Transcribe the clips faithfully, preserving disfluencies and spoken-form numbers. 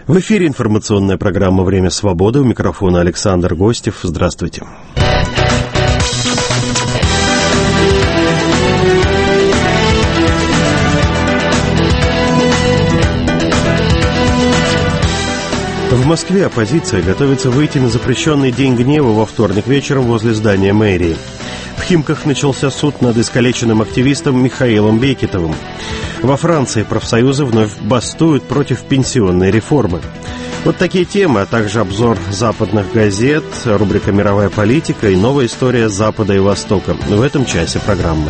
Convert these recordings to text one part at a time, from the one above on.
В эфире информационная программа «Время свободы». У микрофона Александр Гостев. Здравствуйте. В Москве оппозиция готовится выйти на запрещенный День гнева во вторник вечером возле здания мэрии. В Химках начался суд над искалеченным активистом Михаилом Бекетовым. Во Франции профсоюзы вновь бастуют против пенсионной реформы. Вот такие темы, а также обзор западных газет, рубрика «Мировая политика» и новая история Запада и Востока в этом часе программы.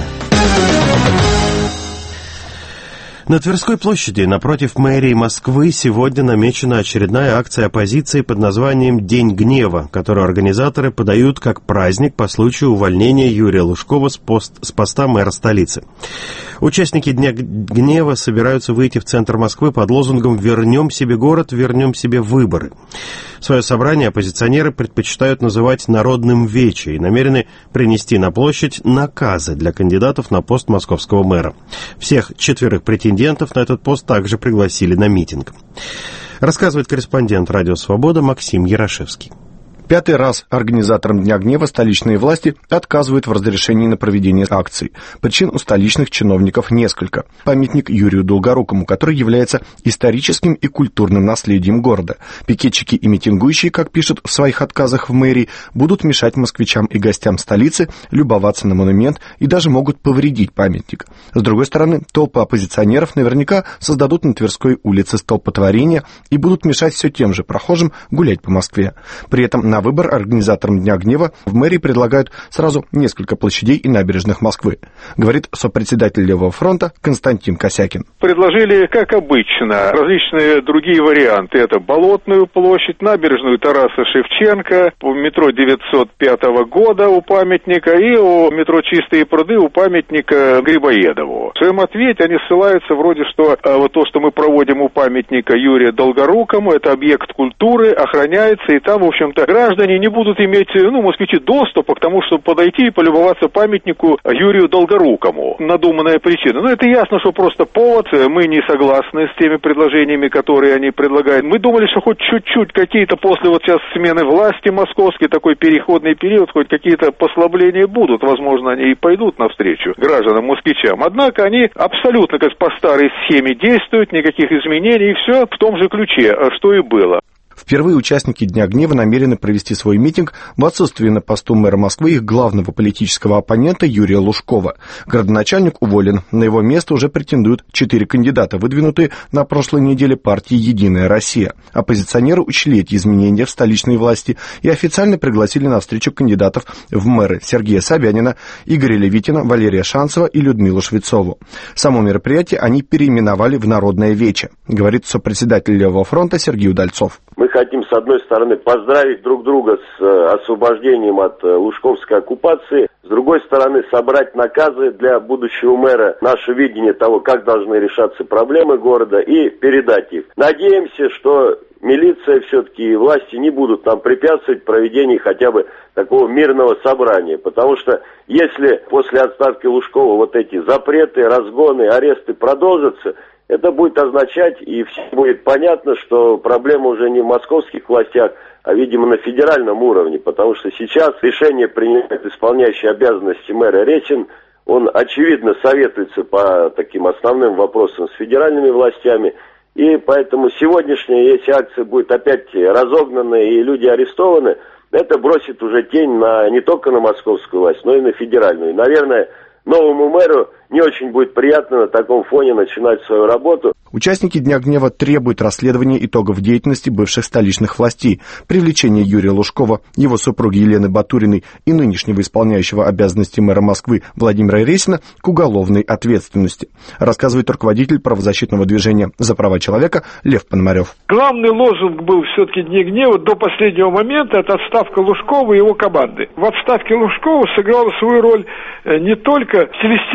На Тверской площади напротив мэрии Москвы сегодня намечена очередная акция оппозиции под названием «День гнева», которую организаторы подают как праздник по случаю увольнения Юрия Лужкова с, пост, с поста мэра столицы. Участники Дня гнева собираются выйти в центр Москвы под лозунгом «Вернем себе город, вернем себе выборы». Свое собрание оппозиционеры предпочитают называть «народным вече» и намерены принести на площадь наказы для кандидатов на пост московского мэра. Всех четверых претендентов на этот пост также пригласили на митинг. Рассказывает корреспондент «Радио Свобода» Максим Ярошевский. Пятый раз организаторам Дня гнева столичные власти отказывают в разрешении на проведение акций. Причин у столичных чиновников несколько. Памятник Юрию Долгорукому, который является историческим и культурным наследием города. Пикетчики и митингующие, как пишут в своих отказах в мэрии, будут мешать москвичам и гостям столицы любоваться на монумент и даже могут повредить памятник. С другой стороны, толпы оппозиционеров наверняка создадут на Тверской улице столпотворение и будут мешать все тем же прохожим гулять по Москве. При этом на выбор организаторам Дня гнева в мэрии предлагают сразу несколько площадей и набережных Москвы, говорит сопредседатель Левого фронта Константин Косякин. Предложили, как обычно, различные другие варианты. Это Болотную площадь, набережную Тараса Шевченко, метро девятьсот пятого года у памятника и у метро Чистые пруды у памятника Грибоедову. В своем ответе они ссылаются вроде, что а, вот то, что мы проводим у памятника Юрия Долгорукому, это объект культуры, охраняется, и там, в общем-то, граждане не будут иметь, ну, москвичи, доступа к тому, чтобы подойти и полюбоваться памятнику Юрию Долгорукому. Надуманная причина. Но это ясно, что просто повод. Мы не согласны с теми предложениями, которые они предлагают. Мы думали, что хоть чуть-чуть какие-то после вот сейчас смены власти московской, такой переходный период, хоть какие-то послабления будут. Возможно, они и пойдут навстречу гражданам, москвичам. Однако они абсолютно как по старой схеме действуют, никаких изменений, и все в том же ключе, что и было. Впервые участники Дня гнева намерены провести свой митинг в отсутствии на посту мэра Москвы их главного политического оппонента Юрия Лужкова. Городоначальник уволен. На его место уже претендуют четыре кандидата, выдвинутые на прошлой неделе партией «Единая Россия». Оппозиционеры учли эти изменения в столичной власти и официально пригласили на встречу кандидатов в мэры Сергея Собянина, Игоря Левитина, Валерия Шанцева и Людмилу Швецову. Само мероприятие они переименовали в «Народное вече», говорит сопредседатель Левого фронта Сергей Удальцов. Мы хотим, с одной стороны, поздравить друг друга с освобождением от лужковской оккупации, с другой стороны, собрать наказы для будущего мэра, наше видение того, как должны решаться проблемы города, и передать их. Надеемся, что милиция все-таки и власти не будут нам препятствовать проведению хотя бы такого мирного собрания, потому что если после отставки Лужкова вот эти запреты, разгоны, аресты продолжатся, это будет означать, и всем будет понятно, что проблема уже не в московских властях, а, видимо, на федеральном уровне, потому что сейчас решение принимает исполняющий обязанности мэра Ресин. Он, очевидно, советуется по таким основным вопросам с федеральными властями, и поэтому сегодняшняя, если акция будет опять разогнана и люди арестованы, это бросит уже тень на, не только на московскую власть, но и на федеральную. И, наверное, новому мэру не очень будет приятно на таком фоне начинать свою работу. Участники Дня гнева требуют расследования итогов деятельности бывших столичных властей, привлечения Юрия Лужкова, его супруги Елены Батуриной и нынешнего исполняющего обязанности мэра Москвы Владимира Ресина к уголовной ответственности, рассказывает руководитель правозащитного движения «За права человека» Лев Пономарев. Главный лозунг был все-таки Дня гнева до последнего момента — это отставка Лужкова и его команды. В отставке Лужкова сыграла свою роль не только стилистические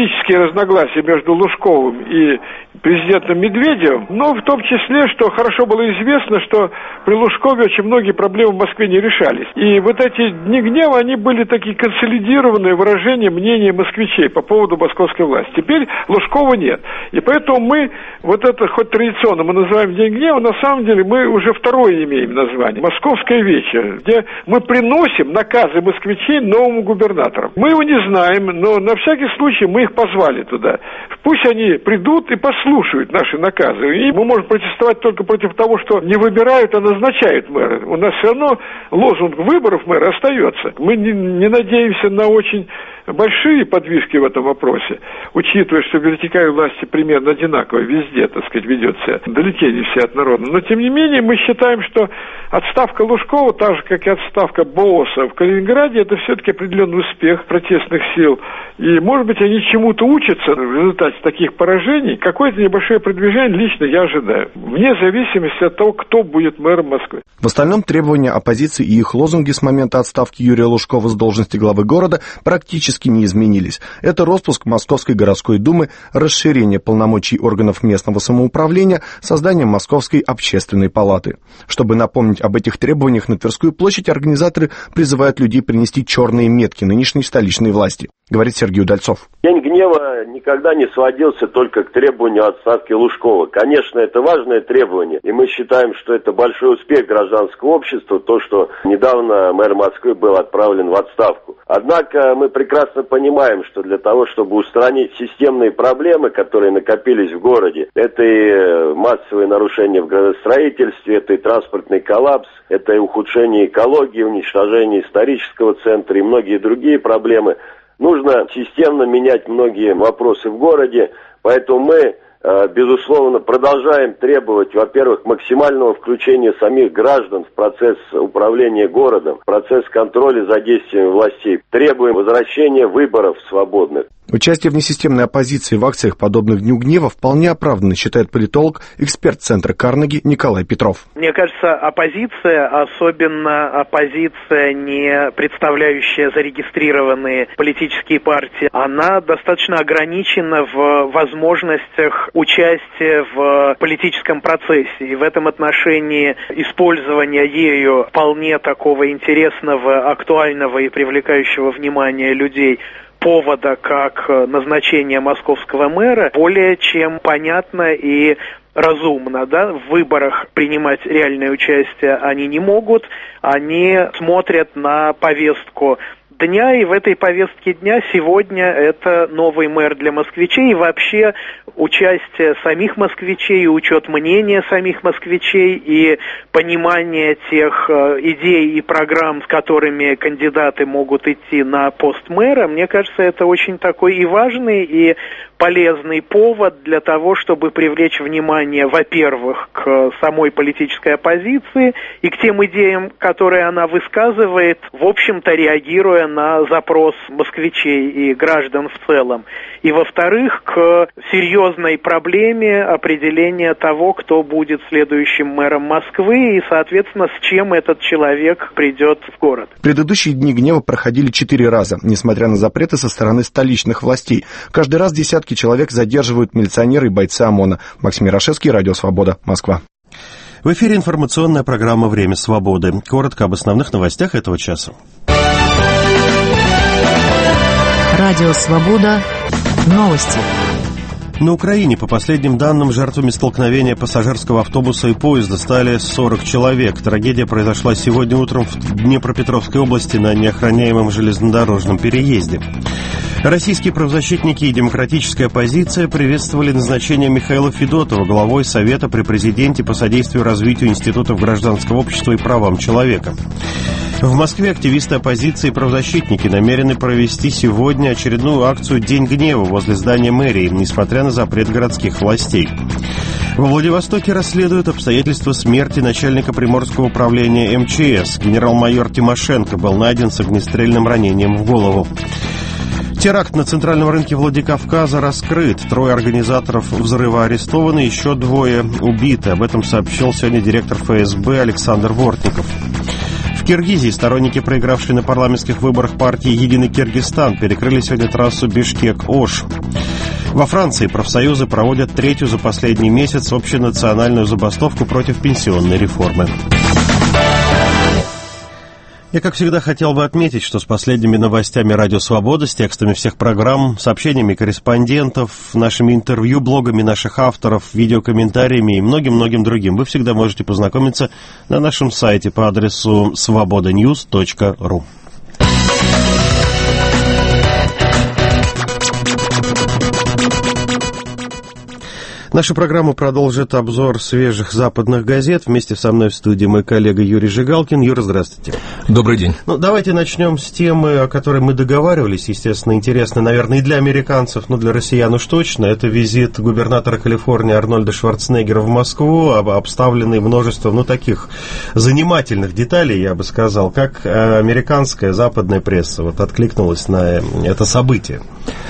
разногласия между Лужковым и президентом Медведевым, но в том числе, что хорошо было известно, что при Лужкове очень многие проблемы в Москве не решались. И вот эти дни гнева, они были такие консолидированные выражения мнения москвичей по поводу московской власти. Теперь Лужкова нет. И поэтому мы, вот это хоть традиционно мы называем День гнева, на самом деле мы уже второе имеем название. Московское вече, где мы приносим наказы москвичей новому губернатору. Мы его не знаем, но на всякий случай мы их позвали туда. Пусть они придут и послушают наши наказы. И мы можем протестовать только против того, что не выбирают, а назначают мэра. У нас все равно лозунг выборов мэра остается. Мы не, не надеемся на очень большие подвижки в этом вопросе, учитывая, что вертикаль власти примерно одинаково везде, так сказать, ведется, далеко не все от народа. Но, тем не менее, мы считаем, что отставка Лужкова, так же, как и отставка Бооса в Калининграде, это все-таки определенный успех протестных сил. И, может быть, они чему-то учатся в результате таких поражений. Какое-то небольшое продвижение лично я ожидаю, вне зависимости от того, кто будет мэром Москвы. В остальном требования оппозиции и их лозунги с момента отставки Юрия Лужкова с должности главы города практически не изменились. Это распуск Московской городской думы, расширение полномочий органов местного самоуправления, создание Московской общественной палаты. Чтобы напомнить об этих требованиях, на Тверскую площадь организаторы призывают людей принести черные метки нынешней столичной власти, говорит Сергей Удальцов. День гнева никогда не сводился только к требованию отставки Лужкова. Конечно, это важное требование, и мы считаем, что это большой успех гражданского общества, то, что недавно мэр Москвы был отправлен в отставку. Однако мы прекрасно понимаем, что для того, чтобы устранить системные проблемы, которые накопились в городе, это и массовые нарушения в градостроительстве, это и транспортный коллапс, это и ухудшение экологии, уничтожение исторического центра и многие другие проблемы, нужно системно менять многие вопросы в городе, поэтому мы, безусловно, продолжаем требовать, во-первых, максимального включения самих граждан в процесс управления городом, в процесс контроля за действиями властей. Требуем возвращения выборов свободных. Участие внесистемной оппозиции в акциях, подобных Дню гнева, вполне оправданно, считает политолог, эксперт Центра Карнеги Николай Петров. Мне кажется, оппозиция, особенно оппозиция, не представляющая зарегистрированные политические партии, она достаточно ограничена в возможностях участия в политическом процессе. И в этом отношении использование ею вполне такого интересного, актуального и привлекающего внимание людей повода, как назначение московского мэра, более чем понятно и разумно, да, в выборах принимать реальное участие они не могут, они смотрят на повестку дня, и в этой повестке дня сегодня это новый мэр для москвичей, и вообще участие самих москвичей, учет мнения самих москвичей и понимание тех э, идей и программ, с которыми кандидаты могут идти на пост мэра, мне кажется, это очень такой и важный, и полезный повод для того, чтобы привлечь внимание, во-первых, к самой политической оппозиции и к тем идеям, которые она высказывает, в общем-то, реагируя на запрос москвичей и граждан в целом. И, во-вторых, к серьезной проблеме определения того, кто будет следующим мэром Москвы и, соответственно, с чем этот человек придет в город. Предыдущие Дни гнева проходили четыре раза, несмотря на запреты со стороны столичных властей. Каждый раз десятки человек задерживают милиционеры и бойцы ОМОНа. Максим Ярошевский, Радио Свобода, Москва. В эфире информационная программа «Время свободы». Коротко об основных новостях этого часа. Радио Свобода. Новости. На Украине, по последним данным, жертвами столкновения пассажирского автобуса и поезда стали сорок человек. Трагедия произошла сегодня утром в Днепропетровской области на неохраняемом железнодорожном переезде. Российские правозащитники и демократическая оппозиция приветствовали назначение Михаила Федотова главой Совета при президенте по содействию развитию институтов гражданского общества и правам человека. В Москве активисты оппозиции и правозащитники намерены провести сегодня очередную акцию «День гнева» возле здания мэрии, несмотря на запрет городских властей. Во Владивостоке расследуют обстоятельства смерти начальника Приморского управления эм че эс. Генерал-майор Тимошенко был найден с огнестрельным ранением в голову. Теракт на центральном рынке Владикавказа раскрыт. Трое организаторов взрыва арестованы, еще двое убиты. Об этом сообщил сегодня директор эф эс бэ Александр Вортников. В Киргизии сторонники, проигравшие на парламентских выборах партии «Единый Киргизстан», перекрыли сегодня трассу Бишкек-Ош. Во Франции профсоюзы проводят третью за последний месяц общенациональную забастовку против пенсионной реформы. Я, как всегда, хотел бы отметить, что с последними новостями «Радио Свобода», с текстами всех программ, сообщениями корреспондентов, нашими интервью, блогами наших авторов, видеокомментариями и многим-многим другим вы всегда можете познакомиться на нашем сайте по адресу свобода ньюс точка ру. Нашу программу продолжит обзор свежих западных газет. Вместе со мной в студии мой коллега Юрий Жигалкин. Юра, здравствуйте. Добрый день. Ну, давайте начнем с темы, о которой мы договаривались. Естественно, интересно, наверное, и для американцев, но для россиян уж точно. Это визит губернатора Калифорнии Арнольда Шварценеггера в Москву, обставленный множеством, ну, таких занимательных деталей, я бы сказал. Как американская западная пресса вот откликнулась на это событие?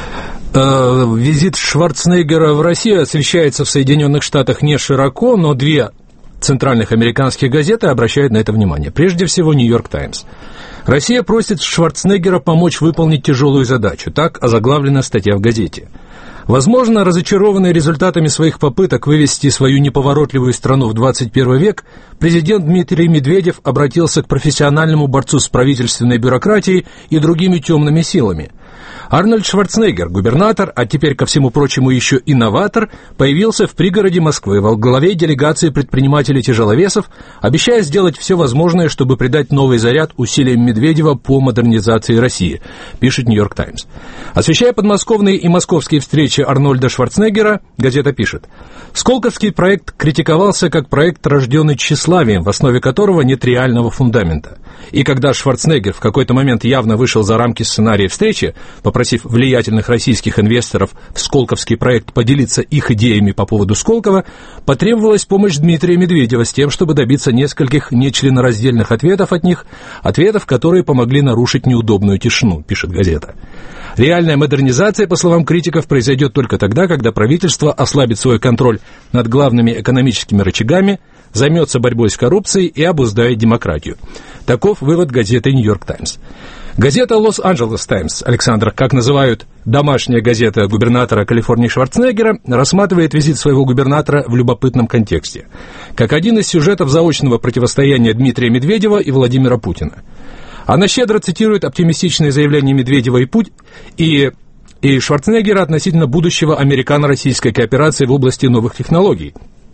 Визит Шварценеггера в Россию освещается в Соединенных Штатах не широко, но две центральных американских газеты обращают на это внимание. Прежде всего, «Нью-Йорк Таймс». Россия просит Шварценеггера помочь выполнить тяжелую задачу. Так озаглавлена статья в газете. Возможно, разочарованный результатами своих попыток вывести свою неповоротливую страну в двадцать первый век, президент Дмитрий Медведев обратился к профессиональному борцу с правительственной бюрократией и другими темными силами. Арнольд Шварценеггер, губернатор, а теперь, ко всему прочему, еще инноватор, появился в пригороде Москвы во главе делегации предпринимателей-тяжеловесов, обещая сделать все возможное, чтобы придать новый заряд усилиям Медведева по модернизации России, пишет «Нью-Йорк Таймс». Освещая подмосковные и московские встречи Арнольда Шварценеггера, газета пишет: «Сколковский проект критиковался как проект, рожденный тщеславием, в основе которого нет реального фундамента. И когда Шварценеггер в какой-то момент явно вышел за рамки сценария встречи, попросив влиятельных российских инвесторов в Сколковский проект поделиться их идеями по поводу Сколково, потребовалась помощь Дмитрия Медведева с тем, чтобы добиться нескольких нечленораздельных ответов от них, ответов, которые помогли нарушить неудобную тишину», пишет газета. Реальная модернизация, по словам критиков, произойдет только тогда, когда правительство ослабит свой контроль над главными экономическими рычагами, займется борьбой с коррупцией и обуздает демократию. Таков вывод газеты «Нью-Йорк Таймс». Газета «Лос-Анджелес Таймс», Александр, как называют домашняя газета губернатора Калифорнии Шварценеггера, рассматривает визит своего губернатора в любопытном контексте, как один из сюжетов заочного противостояния Дмитрия Медведева и Владимира Путина. Она щедро цитирует оптимистичные заявления Медведева и, Путь... и... и Шварценеггера относительно будущего американо-российской кооперации в области новых технологий.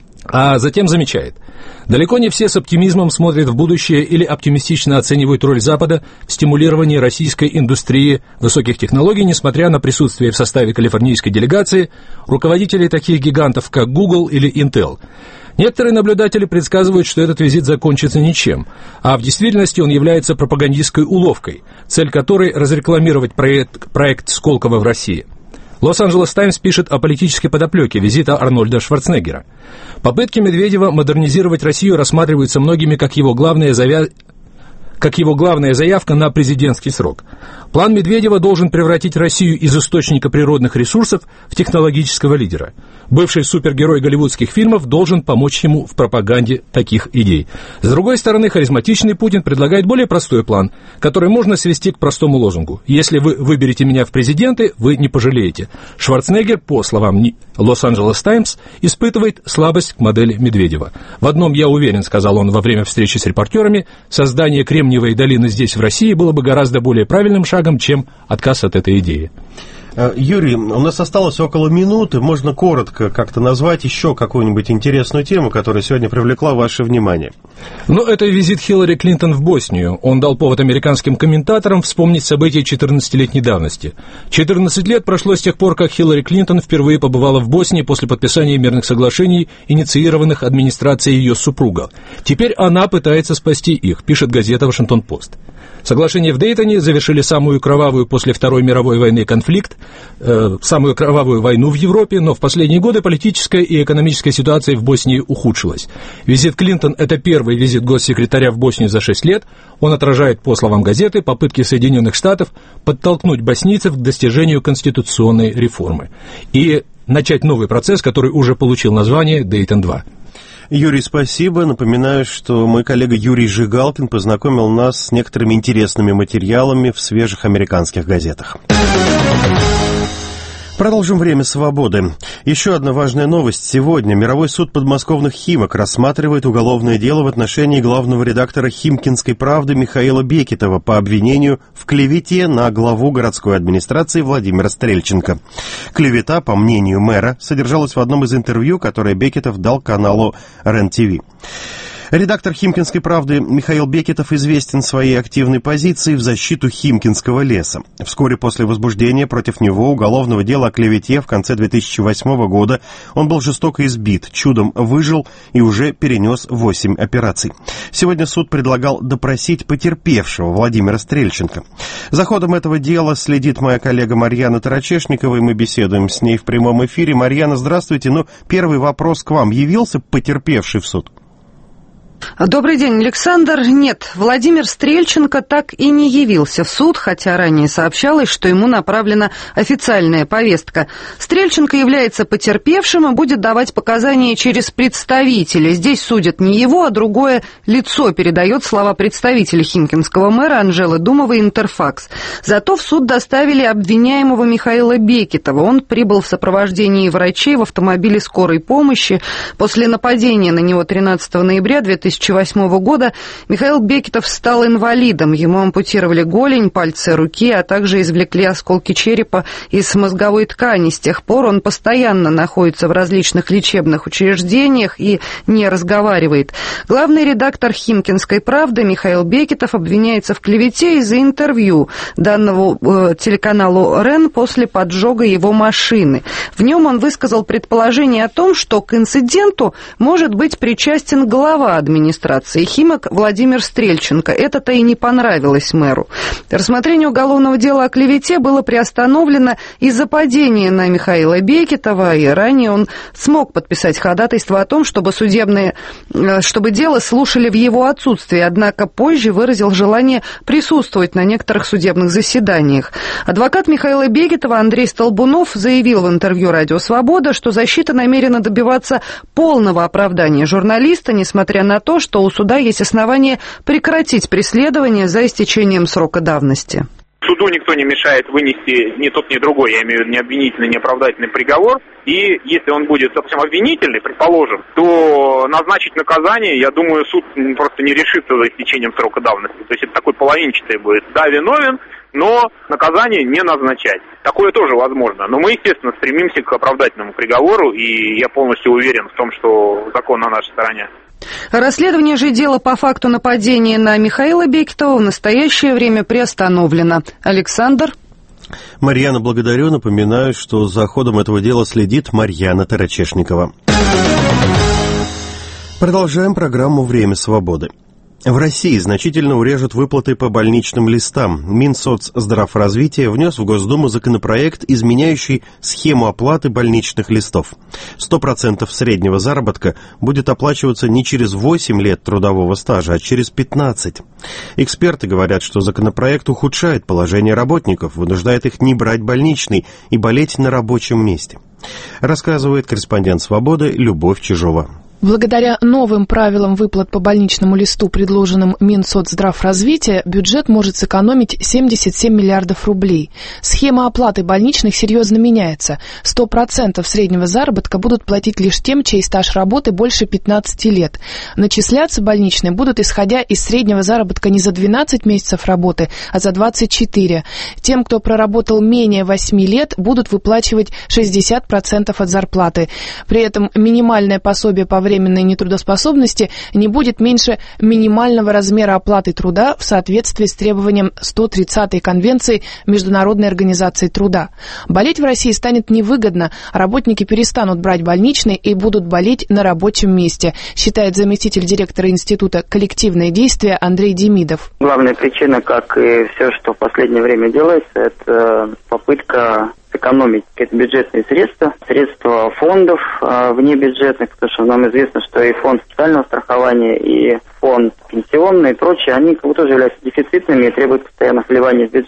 А затем замечает: далеко не все с оптимизмом смотрят в будущее или оптимистично оценивают роль Запада в стимулировании российской индустрии высоких технологий, несмотря на присутствие в составе калифорнийской делегации руководителей таких гигантов, как Google или Intel. Некоторые наблюдатели предсказывают, что этот визит закончится ничем, а в действительности он является пропагандистской уловкой, цель которой – разрекламировать проект, проект Сколково в России. «Лос-Анджелес Таймс» пишет о политической подоплеке визита Арнольда Шварценеггера. Попытки Медведева модернизировать Россию рассматриваются многими как его главная завя... как его главная заявка на президентский срок. План Медведева должен превратить Россию из источника природных ресурсов в технологического лидера. Бывший супергерой голливудских фильмов должен помочь ему в пропаганде таких идей. С другой стороны, харизматичный Путин предлагает более простой план, который можно свести к простому лозунгу: «Если вы выберете меня в президенты, вы не пожалеете». Шварценеггер, по словам «Лос-Анджелес Таймс», испытывает слабость к модели Медведева. «В одном я уверен», — сказал он во время встречи с репортерами, «создание Кремниевой долины здесь, в России, было бы гораздо более правильным шагом, чем отказ от этой идеи». Юрий, у нас осталось около минуты. Можно коротко как-то назвать еще какую-нибудь интересную тему, которая сегодня привлекла ваше внимание? Ну, это визит Хиллари Клинтон в Боснию. Он дал повод американским комментаторам вспомнить события четырнадцатилетней давности. четырнадцать лет прошло с тех пор, как Хиллари Клинтон впервые побывала в Боснии после подписания мирных соглашений, инициированных администрацией ее супруга. Теперь она пытается спасти их, пишет газета «Вашингтон-Пост». Соглашения в Дейтоне завершили самую кровавую после Второй мировой войны конфликт, э, самую кровавую войну в Европе, но в последние годы политическая и экономическая ситуация в Боснии ухудшилась. Визит Клинтон – это первый визит госсекретаря в Боснию за шесть лет. Он отражает, по словам газеты, попытки Соединенных Штатов подтолкнуть боснийцев к достижению конституционной реформы и начать новый процесс, который уже получил название Дейтон-два. Юрий, спасибо. Напоминаю, что мой коллега Юрий Жигалкин познакомил нас с некоторыми интересными материалами в свежих американских газетах. Продолжим время свободы. Еще одна важная новость. Сегодня мировой суд подмосковных «Химок» рассматривает уголовное дело в отношении главного редактора «Химкинской правды» Михаила Бекетова по обвинению в клевете на главу городской администрации Владимира Стрельченко. Клевета, по мнению мэра, содержалась в одном из интервью, которое Бекетов дал каналу РЕН-ТВ. Редактор «Химкинской правды» Михаил Бекетов известен своей активной позицией в защиту Химкинского леса. Вскоре после возбуждения против него уголовного дела о клевете в конце две тысячи восьмого года он был жестоко избит, чудом выжил и уже перенес восемь операций. Сегодня суд предлагал допросить потерпевшего Владимира Стрельченко. За ходом этого дела следит моя коллега Марьяна Тарачешникова, и мы беседуем с ней в прямом эфире. Марьяна, здравствуйте. Ну, первый вопрос к вам. Явился потерпевший в суд? Добрый день, Александр. Нет, Владимир Стрельченко так и не явился в суд, хотя ранее сообщалось, что ему направлена официальная повестка. Стрельченко является потерпевшим и будет давать показания через представителя. Здесь судят не его, а другое лицо, передает слова представителя химкинского мэра Анжелы Думовой «Интерфакс». Зато в суд доставили обвиняемого Михаила Бекетова. Он прибыл в сопровождении врачей в автомобиле скорой помощи. После нападения на него тринадцатого ноября две тысячи восьмого года Михаил Бекетов стал инвалидом. Ему ампутировали голень, пальцы руки, а также извлекли осколки черепа из мозговой ткани. С тех пор он постоянно находится в различных лечебных учреждениях и не разговаривает. Главный редактор «Химкинской правды» Михаил Бекетов обвиняется в клевете из-за интервью данного э, телеканалу РЕН после поджога его машины. В нем он высказал предположение о том, что к инциденту может быть причастен глава администрации «Химок» Владимир Стрельченко. Это-то и не понравилось мэру. Рассмотрение уголовного дела о клевете было приостановлено из-за падения на Михаила Бекетова, и ранее он смог подписать ходатайство о том, чтобы судебные, чтобы дело слушали в его отсутствии, однако позже выразил желание присутствовать на некоторых судебных заседаниях. Адвокат Михаила Бекетова Андрей Столбунов заявил в интервью «Радио Свобода», что защита намерена добиваться полного оправдания журналиста, несмотря на то, что у суда есть основания прекратить преследование за истечением срока давности. Суду никто не мешает вынести ни тот, ни другой, я имею в виду ни обвинительный, ни оправдательный приговор. И если он будет, допустим, обвинительный, предположим, то назначить наказание, я думаю, суд просто не решится за истечением срока давности. То есть это такой половинчатый будет. Да, виновен, но наказание не назначать. Такое тоже возможно. Но мы, естественно, стремимся к оправдательному приговору, и я полностью уверен в том, что закон на нашей стороне. Расследование же дела по факту нападения на Михаила Бекетова в настоящее время приостановлено. Александр? Марьяна, благодарю. Напоминаю, что за ходом этого дела следит Марьяна Тарачешникова. Продолжаем программу «Время свободы». В России значительно урежут выплаты по больничным листам. Минсоцздравразвития внес в Госдуму законопроект, изменяющий схему оплаты больничных листов. сто процентов среднего заработка будет оплачиваться не через восемь лет трудового стажа, а через пятнадцать. Эксперты говорят, что законопроект ухудшает положение работников, вынуждает их не брать больничный и болеть на рабочем месте. Рассказывает корреспондент «Свободы» Любовь Чижова. Благодаря новым правилам выплат по больничному листу, предложенным Минсоцздравразвития, бюджет может сэкономить семьдесят семь миллиардов рублей. Схема оплаты больничных серьезно меняется. сто процентов среднего заработка будут платить лишь тем, чей стаж работы больше пятнадцати лет. Начисляться больничные будут, исходя из среднего заработка не за двенадцать месяцев работы, а за двадцать четыре. Тем, кто проработал менее восьми лет, будут выплачивать шестьдесят процентов от зарплаты. При этом минимальное пособие по временной нетрудоспособности не будет меньше минимального размера оплаты труда в соответствии с требованием сто тридцатой Конвенции Международной организации труда. Болеть в России станет невыгодно, работники перестанут брать больничный и будут болеть на рабочем месте, считает заместитель директора Института «Коллективные действия» Андрей Демидов. Главная причина, как и все, что в последнее время делается, это попытка сэкономить какие-то бюджетные средства, средства фондов э, внебюджетных, потому что нам известно, что и фонд социального страхования, и фонд пенсионный и прочие, они как бы тоже являются дефицитными и требуют постоянных вливаний в бюджет.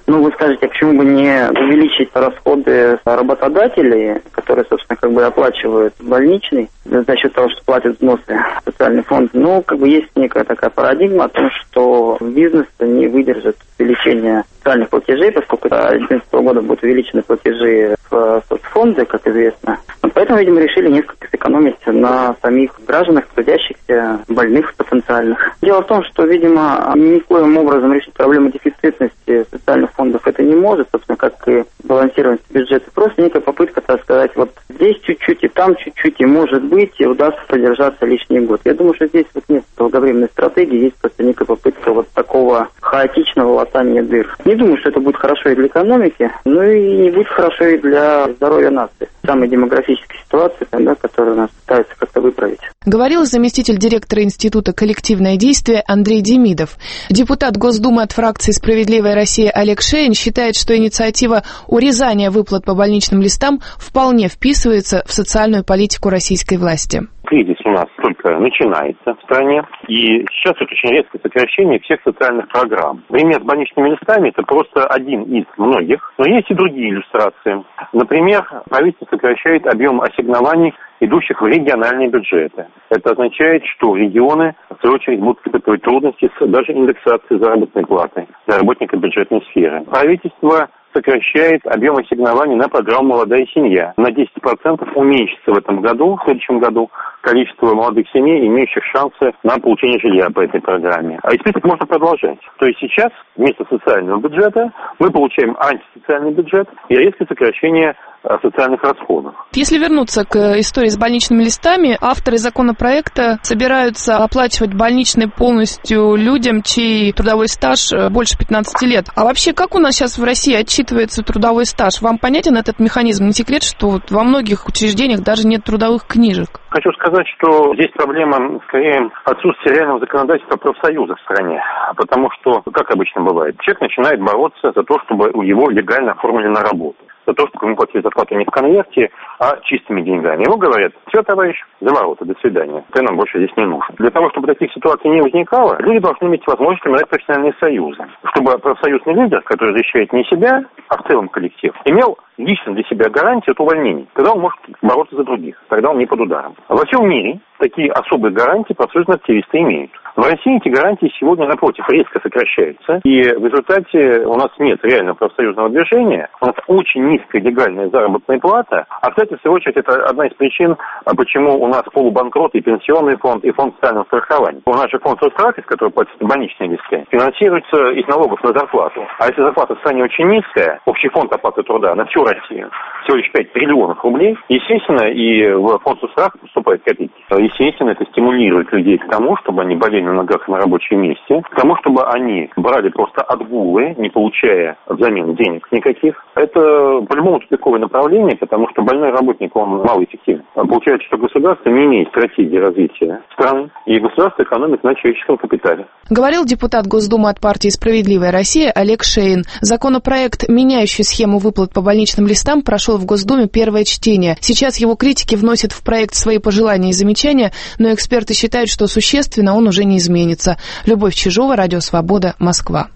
Ну, вы скажете, а почему бы не увеличить расходы работодателей, которые, собственно, как бы оплачивают больничный за счет того, что платят взносы в социальный фонд? Ну, как бы есть некая такая парадигма о том, что бизнес не выдержит увеличения социальных платежей, поскольку до две тысячи одиннадцатого года будут увеличены платежи в соцфонды, как известно. Поэтому, видимо, решили несколько сэкономить на самих гражданах, трудящихся, больных потенциальных. Дело в том, что, видимо, никоим образом решить проблему дефицитности социальных фондов это не может, собственно, как и балансировать бюджет. Просто некая попытка, так сказать, вот здесь чуть-чуть и там чуть-чуть, и может быть, и удастся продержаться лишний год. Я думаю, что здесь вот нет долговременной стратегии, есть просто некая попытка вот такого хаотичного латания дыр. Не думаю, что это будет хорошо и для экономики, но и не будет хорошо и для здоровья нации. Самой демографической ситуации, да, которую нас пытаются как-то выправить. Говорил заместитель директора Института «Коллективное действие» Андрей Демидов. Депутат Госдумы от фракции «Справедливая Россия» Олег Шейн считает, что инициатива урезания выплат по больничным листам вполне вписывается в социальную политику российской власти. Кризис у нас только начинается в стране, и сейчас это очень резкое сокращение всех социальных программ. Пример с больничными листами – это просто один из многих, но есть и другие иллюстрации. Например, правительство сокращает объем ассигнований, идущих в региональные бюджеты. Это означает, что регионы, в свою очередь, будут испытывать трудности с даже индексацией заработной платы для работников бюджетной сферы. Правительство сокращает объем ассигнований на программу «Молодая семья». На десять процентов уменьшится в этом году, в следующем году, количество молодых семей, имеющих шансы на получение жилья по этой программе. А и список можно продолжать. То есть сейчас вместо социального бюджета мы получаем антисоциальный бюджет и резкое сокращение социальных расходов. Если вернуться к истории с больничными листами, авторы законопроекта собираются оплачивать больничные полностью людям, чей трудовой стаж больше пятнадцати лет. А вообще, как у нас сейчас в России отчитывается трудовой стаж? Вам понятен этот механизм? Не секрет, что вот во многих учреждениях даже нет трудовых книжек. Хочу сказать, что здесь проблема, скорее, отсутствия реального законодательства профсоюза в стране. Потому что, как обычно бывает, человек начинает бороться за то, чтобы его легально оформили на работу. За то, чтобы ему платили зарплату не в конверте, а чистыми деньгами. Ему говорят: все, товарищ, за ворота, до свидания. Ты нам больше здесь не нужен. Для того, чтобы таких ситуаций не возникало, люди должны иметь возможность формировать профессиональные союзы. Чтобы профсоюзный лидер, который защищает не себя, а в целом коллектив, имел лично для себя гарантию от увольнений. Тогда он может бороться за других. Тогда он не под ударом. А во всем мире такие особые гарантии профсоюзные активисты имеют. В России эти гарантии сегодня, напротив, резко сокращаются. И в результате у нас нет реального профсоюзного движения. У нас очень низкая легальная заработная плата. А, кстати, в свою очередь, это одна из причин, почему у нас полубанкрот и пенсионный фонд, и фонд социального страхования. У нас же фонд соцстрахования, из которого платят больничные листы, финансируется из налогов на зарплату. А если зарплата в стране очень низкая, общий фонд оплаты труда на всю Россию всего лишь пять триллионов рублей, естественно, и в фонд соцстрахования поступают копейки. Естественно, это стимулирует людей к тому, чтобы они болели на ногах на рабочем месте, к тому, чтобы они брали просто отгулы, не получая взамен денег никаких. Это по-любому тупиковое направление, потому что больной работник, он малоэффективен. Получается, что государство не имеет стратегии развития страны, и государство экономит на человеческом капитале. Говорил депутат Госдумы от партии «Справедливая Россия» Олег Шейн. Законопроект, меняющий схему выплат по больничным листам, прошел в Госдуме первое чтение. Сейчас его критики вносят в проект свои пожелания и замечания, но эксперты считают, что существенно он уже не изменится. Любовь Чижова, Радио Свобода, Москва.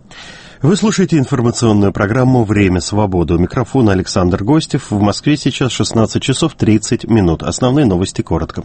Вы слушаете информационную программу «Время свободы». У микрофона Александр Гостев. В Москве сейчас шестнадцать часов тридцать минут. Основные новости коротко.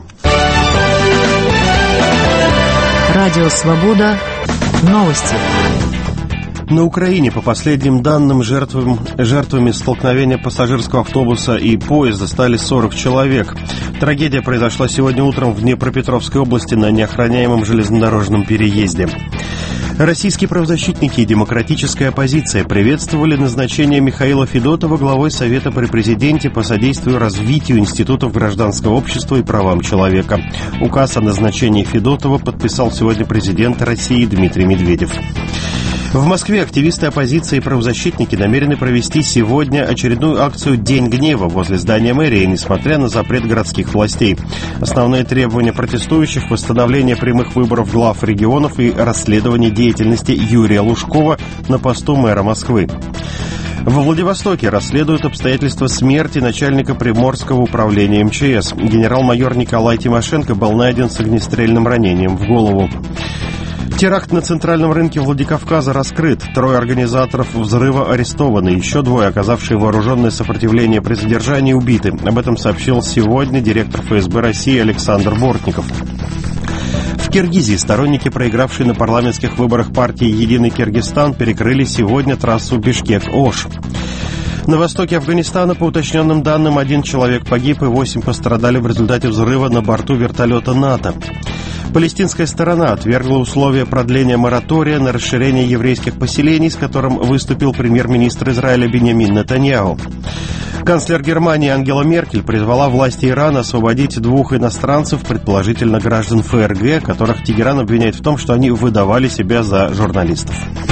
Радио Свобода. Новости. На Украине, по последним данным, жертвам, жертвами столкновения пассажирского автобуса и поезда стали сорок человек. Трагедия произошла сегодня утром в Днепропетровской области на неохраняемом железнодорожном переезде. Российские правозащитники и демократическая оппозиция приветствовали назначение Михаила Федотова главой Совета при президенте по содействию развитию институтов гражданского общества и правам человека. Указ о назначении Федотова подписал сегодня президент России Дмитрий Медведев. В Москве активисты оппозиции и правозащитники намерены провести сегодня очередную акцию «День гнева» возле здания мэрии, несмотря на запрет городских властей. Основные требования протестующих – восстановление прямых выборов глав регионов и расследование деятельности Юрия Лужкова на посту мэра Москвы. Во Владивостоке расследуют обстоятельства смерти начальника Приморского управления эм че эс. Генерал-майор Николай Тимошенко был найден с огнестрельным ранением в голову. Теракт на центральном рынке Владикавказа раскрыт. Трое организаторов взрыва арестованы. Еще двое, оказавшие вооруженное сопротивление при задержании, убиты. Об этом сообщил сегодня директор эф эс бэ России Александр Бортников. В Киргизии сторонники, проигравшие на парламентских выборах партии «Единый Киргизстан», перекрыли сегодня трассу Бишкек-Ош. На востоке Афганистана, по уточненным данным, один человек погиб и восемь пострадали в результате взрыва на борту вертолета НАТО. Палестинская сторона отвергла условия продления моратория на расширение еврейских поселений, с которым выступил премьер-министр Израиля Биньямин Нетаньяху. Канцлер Германии Ангела Меркель призвала власти Ирана освободить двух иностранцев, предположительно граждан эф эр гэ, которых Тегеран обвиняет в том, что они выдавали себя за журналистов.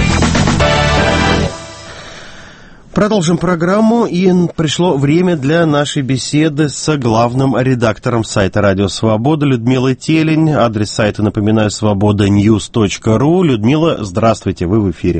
Продолжим программу, и пришло время для нашей беседы с главным редактором сайта «Радио Свобода» Людмилой Телень. Адрес сайта, напоминаю, свобода ньюс точка ру. Людмила, здравствуйте, вы в эфире.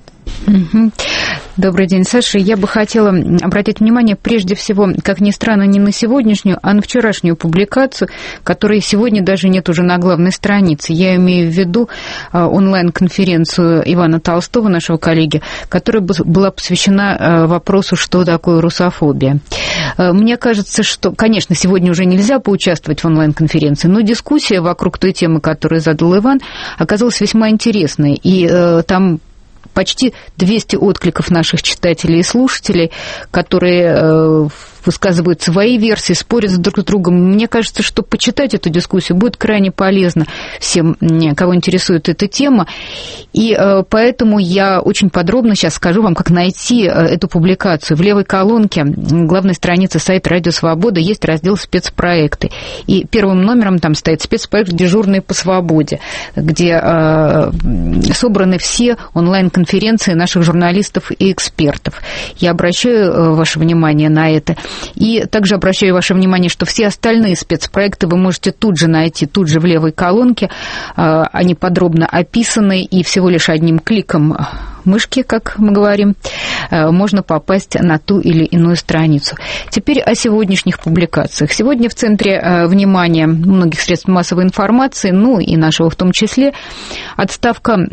Добрый день, Саша. Я бы хотела обратить внимание, прежде всего, как ни странно, не на сегодняшнюю, а на вчерашнюю публикацию, которой сегодня даже нет уже на главной странице. Я имею в виду онлайн-конференцию Ивана Толстого, нашего коллеги, которая была посвящена вопросу, что такое русофобия. Мне кажется, что, конечно, сегодня уже нельзя поучаствовать в онлайн-конференции, но дискуссия вокруг той темы, которую задал Иван, оказалась весьма интересной. И э, там почти двести откликов наших читателей и слушателей, которые э, высказывают свои версии, спорят друг с другом. Мне кажется, что почитать эту дискуссию будет крайне полезно всем, кого интересует эта тема. И э, поэтому я очень подробно сейчас скажу вам, как найти э, эту публикацию. В левой колонке главной страницы сайта «Радио Свобода» есть раздел «Спецпроекты». И первым номером там стоит спецпроект «Дежурные по свободе», где э, собраны все онлайн-конференции наших журналистов и экспертов. Я обращаю ваше внимание на это. И также обращаю ваше внимание, что все остальные спецпроекты вы можете тут же найти, тут же в левой колонке. Они подробно описаны, и всего лишь одним кликом мышки, как мы говорим, можно попасть на ту или иную страницу. Теперь о сегодняшних публикациях. Сегодня в центре внимания многих средств массовой информации, ну и нашего в том числе, отставка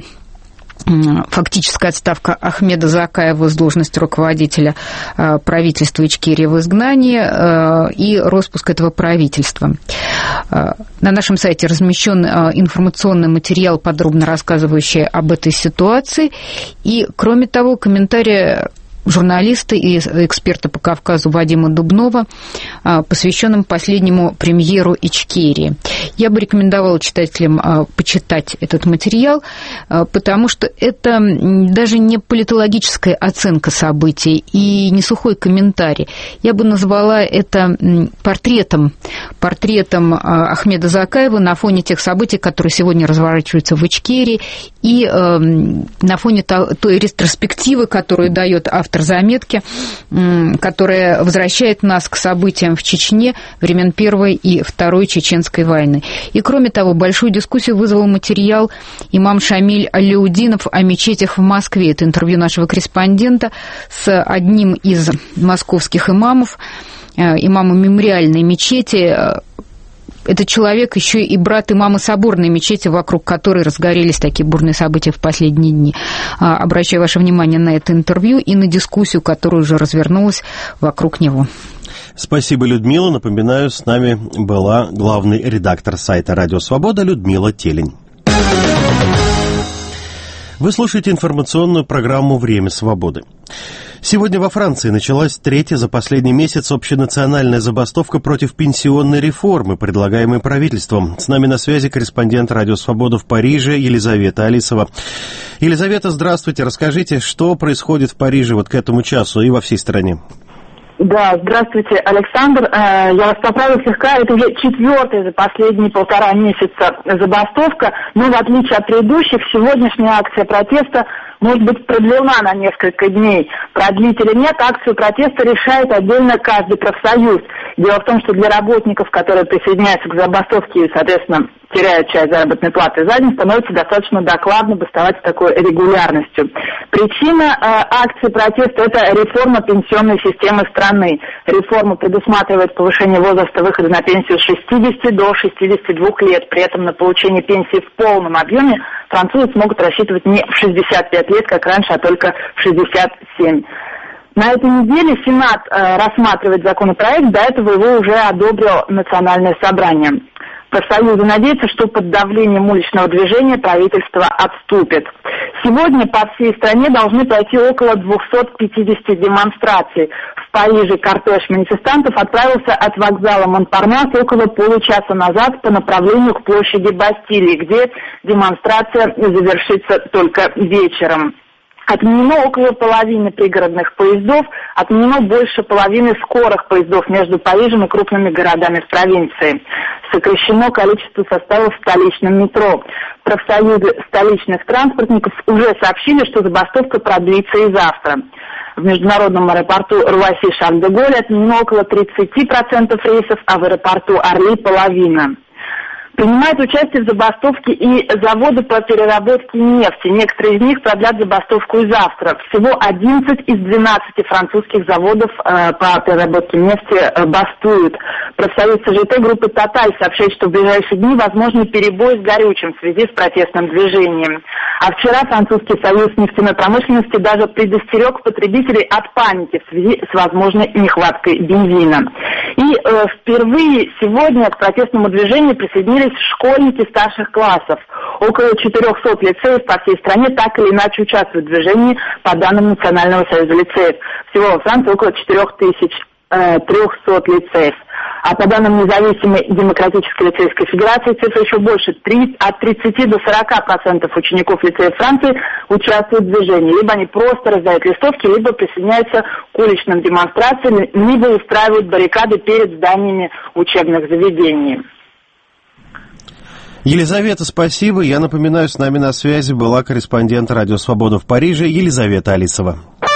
фактическая отставка Ахмеда Закаева с должности руководителя правительства Ичкерии в изгнании и распуск этого правительства. На нашем сайте размещен информационный материал, подробно рассказывающий об этой ситуации. И, кроме того, комментарии журналиста и эксперта по Кавказу Вадима Дубнова, посвященным последнему премьеру Ичкерии. Я бы рекомендовала читателям почитать этот материал, потому что это даже не политологическая оценка событий и не сухой комментарий. Я бы назвала это портретом, портретом Ахмеда Закаева на фоне тех событий, которые сегодня разворачиваются в Ичкерии, и на фоне той ретроспективы, которую дает автор заметки, которая возвращает нас к событиям в Чечне времен Первой и Второй Чеченской войны. И, кроме того, большую дискуссию вызвал материал имам Шамиль Аляутдинов о мечетях в Москве. Это интервью нашего корреспондента с одним из московских имамов, имамом мемориальной мечети. Этот человек еще и брат имама соборной мечети, вокруг которой разгорелись такие бурные события в последние дни. Обращаю ваше внимание на это интервью и на дискуссию, которая уже развернулась вокруг него. Спасибо, Людмила. Напоминаю, с нами была главный редактор сайта «Радио Свобода» Людмила Телень. Вы слушаете информационную программу «Время свободы». Сегодня во Франции началась третья за последний месяц общенациональная забастовка против пенсионной реформы, предлагаемой правительством. С нами на связи корреспондент «Радио Свобода» в Париже Елизавета Алисова. Елизавета, здравствуйте. Расскажите, что происходит в Париже вот к этому часу и во всей стране? Да, здравствуйте, Александр. Я вас поправлю слегка, это уже четвертая за последние полтора месяца забастовка, но в отличие от предыдущих, сегодняшняя акция протеста может быть продлена на несколько дней. Продлить или нет, акцию протеста решает отдельно каждый профсоюз. Дело в том, что для работников, которые присоединяются к забастовке и, соответственно, теряют часть заработной платы за день, становится достаточно докладно бастовать с такой регулярностью. Причина э, акции протеста – это реформа пенсионной системы страны. Реформа предусматривает повышение возраста выхода на пенсию с шестидесяти до шестидесяти двух лет. При этом на получение пенсии в полном объеме французы смогут рассчитывать не в шестьдесят пять лет, как раньше, а только в шестьдесят семь. На этой неделе Сенат э, рассматривает законопроект, до этого его уже одобрил Национальное собрание. Профсоюзы надеются, что под давлением уличного движения правительство отступит. Сегодня по всей стране должны пройти около двухсот пятидесяти демонстраций. В Париже кортеж манифестантов отправился от вокзала Монпарнас около получаса назад по направлению к площади Бастилии, где демонстрация завершится только вечером. Отменено около половины пригородных поездов, отменено больше половины скорых поездов между Парижем и крупными городами в провинции. Сокращено количество составов в столичном метро. Профсоюзы столичных транспортников уже сообщили, что забастовка продлится и завтра. В международном аэропорту Руасси-Шарль-де-Голль отменено около тридцати процентов рейсов, а в аэропорту Орли половина. Принимают участие в забастовке и заводы по переработке нефти. Некоторые из них продлят забастовку и завтра. Всего одиннадцать из двенадцати французских заводов э, по переработке нефти э, бастуют. Профсоюз ЦЖТ группы «Тоталь» сообщает, что в ближайшие дни возможны перебои с горючим в связи с протестным движением. А вчера Французский союз нефтяной промышленности даже предостерег потребителей от паники в связи с возможной нехваткой бензина. И э, впервые сегодня к протестному движению присоединились школьники старших классов. Около четырехсот лицеев по всей стране так или иначе участвуют в движении, по данным Национального союза лицеев. Всего во Франции около четырех тысяч трехсот лицеев. А по данным независимой демократической лицейской федерации цифра еще больше. От тридцати до сорока процентов учеников лицеев Франции участвуют в движении. Либо они просто раздают листовки, либо присоединяются к уличным демонстрациям, либо устраивают баррикады перед зданиями учебных заведений. Елизавета, спасибо. Я напоминаю, с нами на связи была корреспондент «Радио Свобода» в Париже Елизавета Алисова.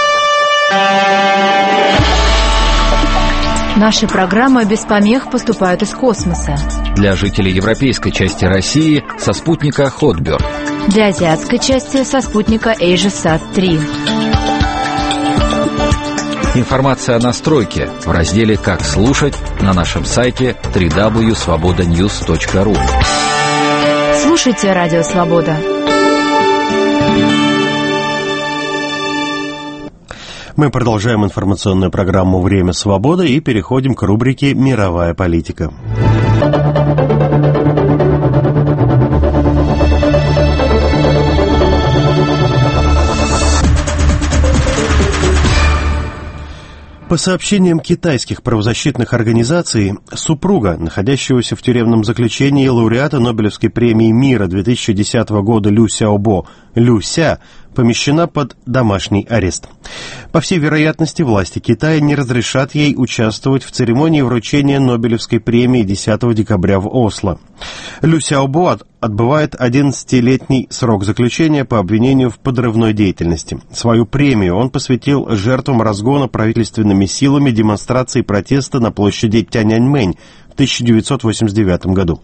Наши программы без помех поступают из космоса. Для жителей европейской части России со спутника Хотберг. Для азиатской части со спутника AsiaSat три. Информация о настройке в разделе «Как слушать» на нашем сайте дабл ю дабл ю дабл ю точка свобода ньюс точка ру. Слушайте «Радио Свобода». Мы продолжаем информационную программу «Время свободы» и переходим к рубрике «Мировая политика». По сообщениям китайских правозащитных организаций, супруга, находящегося в тюремном заключении лауреата Нобелевской премии мира две тысячи десятого года Лю Сяобо, Лю Ся, помещена под домашний арест. По всей вероятности, власти Китая не разрешат ей участвовать в церемонии вручения Нобелевской премии десятого декабря в Осло. Лю Сяобо отбывает одиннадцатилетний срок заключения по обвинению в подрывной деятельности. Свою премию он посвятил жертвам разгона правительственными силами демонстрации протеста на площади Тяньаньмэнь в тысяча девятьсот восемьдесят девятом году.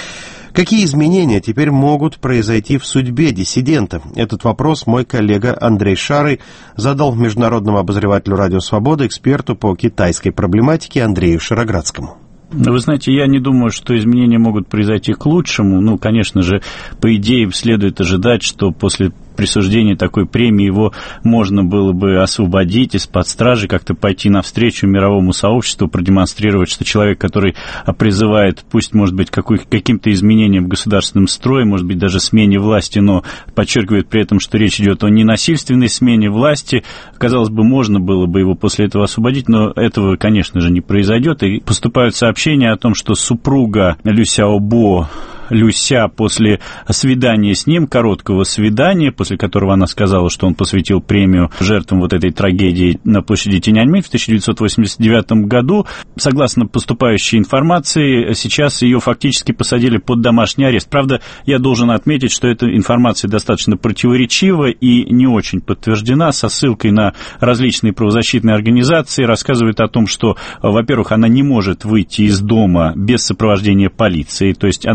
Какие изменения теперь могут произойти в судьбе диссидента? Этот вопрос мой коллега Андрей Шарый задал международному обозревателю «Радио Свобода», эксперту по китайской проблематике Андрею Шароградскому. Вы знаете, я не думаю, что изменения могут произойти к лучшему. Ну, конечно же, по идее следует ожидать, что после присуждения такой премии его можно было бы освободить из-под стражи, как-то пойти навстречу мировому сообществу, продемонстрировать, что человек, который призывает, пусть, может быть, какой, каким-то изменениям в государственном строе, может быть, даже смене власти, но подчеркивает при этом, что речь идет о ненасильственной смене власти. Казалось бы, можно было бы его после этого освободить, но этого, конечно же, не произойдет. И поступают сообщения о том, что супруга Лю Сяобо, Люся, после свидания с ним, короткого свидания, после которого она сказала, что он посвятил премию жертвам вот этой трагедии на площади Тяньаньмэнь в тысяча девятьсот восемьдесят девятом году. Согласно поступающей информации, сейчас ее фактически посадили под домашний арест. Правда, я должен отметить, что эта информация достаточно противоречива и не очень подтверждена. Со ссылкой на различные правозащитные организации рассказывает о том, что, во-первых, она не может выйти из дома без сопровождения полиции, то есть она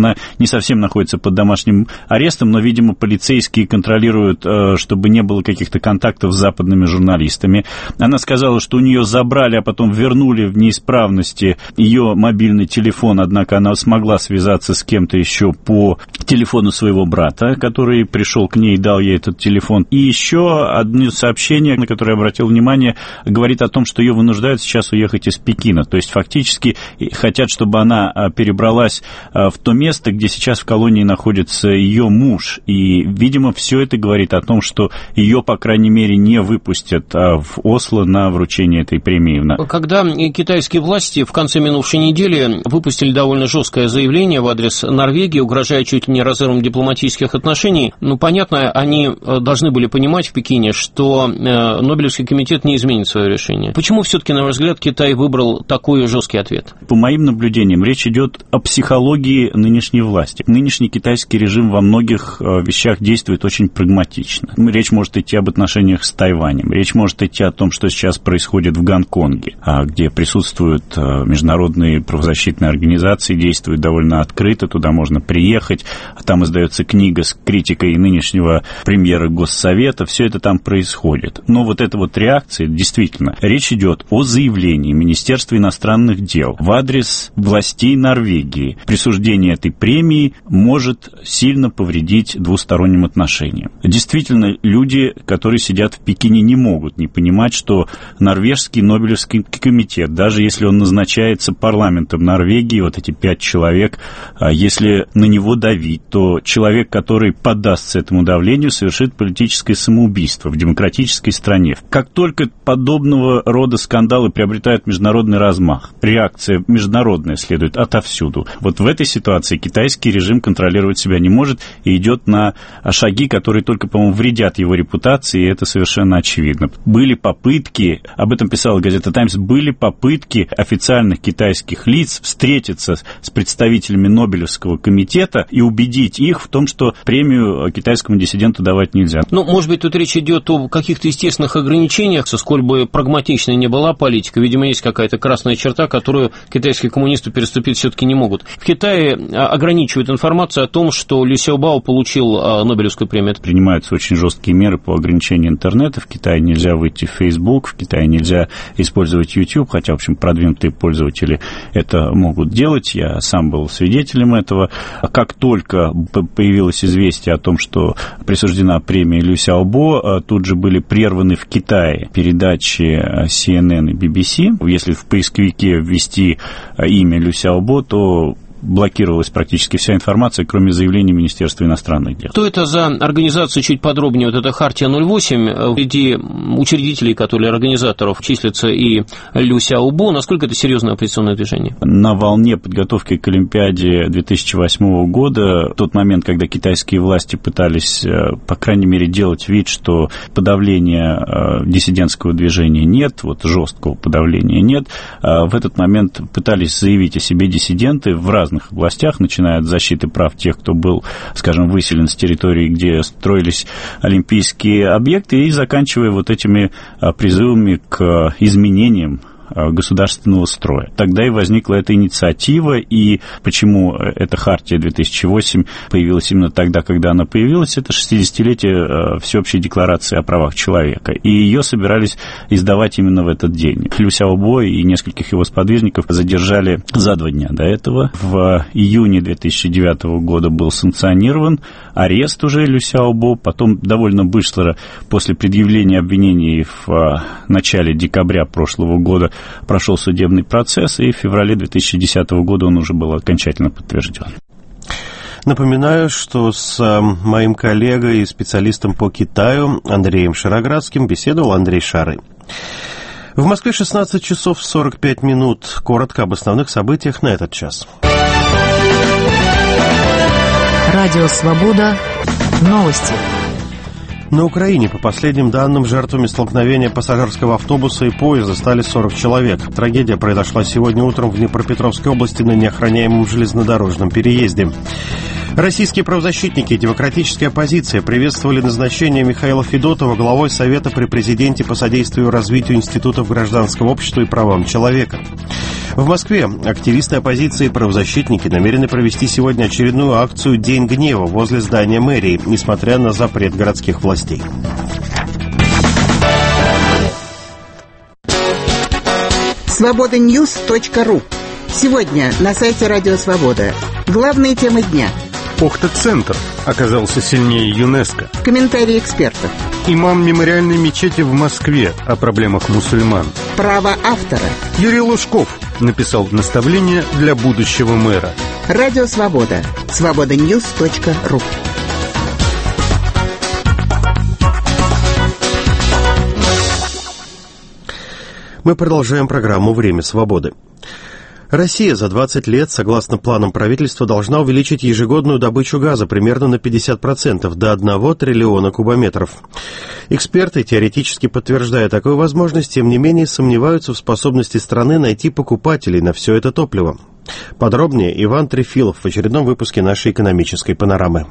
не совсем находится под домашним арестом, но, видимо, полицейские контролируют, чтобы не было каких-то контактов с западными журналистами. Она сказала, что у нее забрали, а потом вернули в неисправности ее мобильный телефон, однако она смогла связаться с кем-то еще по телефону своего брата, который пришел к ней и дал ей этот телефон. И еще одно сообщение, на которое я обратил внимание, говорит о том, что ее вынуждают сейчас уехать из Пекина. То есть фактически хотят, чтобы она перебралась в то место, где сейчас в колонии находится ее муж. И, видимо, все это говорит о том, что ее, по крайней мере, не выпустят в Осло на вручение этой премии. Когда китайские власти в конце минувшей недели выпустили довольно жесткое заявление в адрес Норвегии, угрожая чуть ли не разрывом дипломатических отношений, ну, понятно, они должны были понимать в Пекине, что Нобелевский комитет не изменит свое решение. Почему все-таки, на ваш взгляд, Китай выбрал такой жесткий ответ? По моим наблюдениям, речь идет о психологии нынешней власти. Нынешний китайский режим во многих вещах действует очень прагматично. Речь может идти об отношениях с Тайванем, речь может идти о том, что сейчас происходит в Гонконге, где присутствуют международные правозащитные организации, действуют довольно открыто, туда можно приехать, там издается книга с критикой нынешнего премьера Госсовета, все это там происходит. Но вот эта вот реакция, действительно, речь идет о заявлении Министерства иностранных дел в адрес властей Норвегии. Присуждение этой премии может сильно повредить двусторонним отношениям. Действительно, люди, которые сидят в Пекине, не могут не понимать, что норвежский Нобелевский комитет, даже если он назначается парламентом Норвегии, вот эти пять человек, если на него давить, то человек, который поддастся этому давлению, совершит политическое самоубийство в демократической стране. Как только подобного рода скандалы приобретают международный размах, реакция международная следует отовсюду. Вот в этой ситуации китайский режим контролировать себя не может и идет на шаги, которые только, по-моему, вредят его репутации, и это совершенно очевидно. Были попытки, об этом писала газета «Таймс», были попытки официальных китайских лиц встретиться с представителями Нобелевского комитета и убедить их в том, что премию китайскому диссиденту давать нельзя. Ну, может быть, тут речь идет о каких-то естественных ограничениях, сколь бы прагматичной не была политика. Видимо, есть какая-то красная черта, которую китайские коммунисты переступить все-таки не могут. В Китае ограничивают информацию о том, что Лю Сяобао получил Нобелевскую премию. Принимаются очень жесткие меры по ограничению интернета. В Китае нельзя выйти в Facebook, в Китае нельзя использовать YouTube, хотя, в общем, продвинутые пользователи это могут делать. Я сам был свидетелем этого. Как только появилось известие о том, что присуждена премия Лю Сяобао, тут же были прерваны в Китае передачи си эн эн и би би си. Если в поисковике ввести имя Лю Сяобао, то блокировалась практически вся информация, кроме заявлений Министерства иностранных дел. Что это за организация, чуть подробнее, вот эта Хартия ноль восемь, среди учредителей, которые организаторов, числится и Лю Сяобао, насколько это серьезное оппозиционное движение? На волне подготовки к Олимпиаде две тысячи восьмого года, в тот момент, когда китайские власти пытались, по крайней мере, делать вид, что подавления диссидентского движения нет, вот жесткого подавления нет, в этот момент пытались заявить о себе диссиденты в разных областях, начиная от защиты прав тех, кто был, скажем, выселен с территории, где строились олимпийские объекты, и заканчивая вот этими призывами к изменениям государственного строя. Тогда и возникла эта инициатива, и почему эта Хартия две тысячи восемь появилась именно тогда, когда она появилась, это шестидесятилетие Всеобщей декларации о правах человека, и ее собирались издавать именно в этот день. Лю Сяобао и нескольких его сподвижников задержали за два дня до этого. В июне две тысячи девятого года был санкционирован арест уже Лю Сяобао, потом довольно быстро после предъявления обвинений в начале декабря прошлого года прошел судебный процесс, и в феврале две тысячи десятого года он уже был окончательно подтвержден. Напоминаю, что с моим коллегой и специалистом по Китаю Андреем Шароградским беседовал Андрей Шары. В Москве шестнадцать часов сорок пять минут. Коротко об основных событиях на этот час. Радио «Свобода». Новости. На Украине, по последним данным, жертвами столкновения пассажирского автобуса и поезда стали сорок человек. Трагедия произошла сегодня утром в Днепропетровской области на неохраняемом железнодорожном переезде. Российские правозащитники и демократическая оппозиция приветствовали назначение Михаила Федотова главой Совета при президенте по содействию развитию институтов гражданского общества и правам человека. В Москве активисты оппозиции и правозащитники намерены провести сегодня очередную акцию «День гнева» возле здания мэрии, несмотря на запрет городских властей. свобода ньюс точка ру. Сегодня на сайте Радио Свобода. Главные темы дня. Охта-центр оказался сильнее ЮНЕСКО. Комментарии экспертов. Имам мемориальной мечети в Москве о проблемах мусульман. Право автора. Юрий Лужков написал наставление для будущего мэра. Радио Свобода. свобода ньюс точка ру. Мы продолжаем программу «Время свободы». Россия за двадцать лет, согласно планам правительства, должна увеличить ежегодную добычу газа примерно на пятьдесят процентов, до одного триллиона кубометров. Эксперты теоретически подтверждая такую возможность, тем не менее сомневаются в способности страны найти покупателей на все это топливо. Подробнее Иван Трефилов в очередном выпуске нашей экономической панорамы.